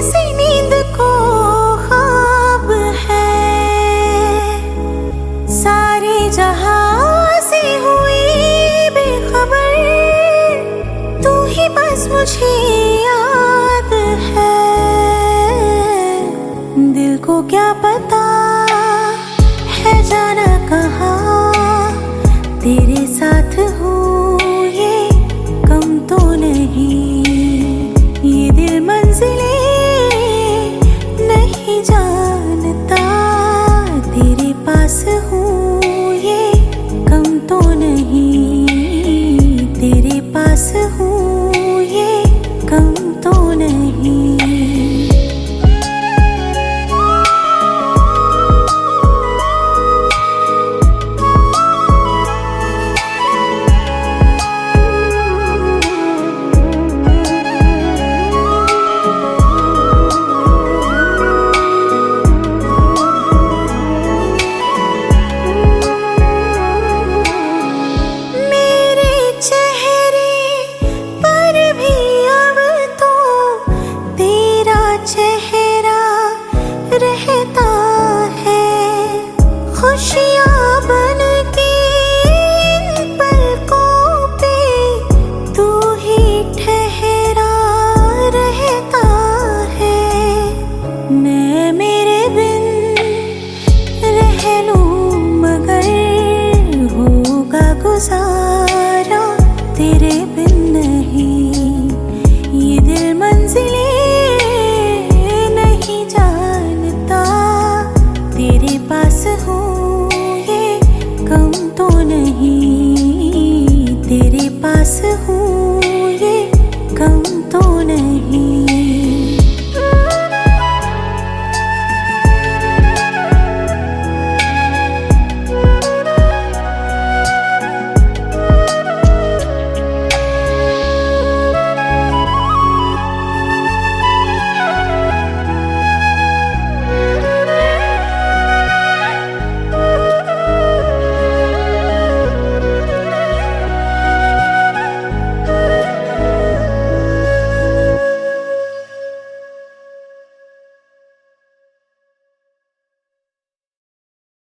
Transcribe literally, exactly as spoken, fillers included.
सी नींद को ख्वाब है, सारे जहां से हुई बेखबर, तू ही बस मुझे याद है। दिल को क्या पता है जाना कहाँ, तेरे साथ हूँ ये कम तो नहीं, ये दिल मंजिलें नहीं जानता, तेरे पास हूँ ये कम तो नहीं, तेरे पास हूँ ये कम तो नहीं। रहता है खुशी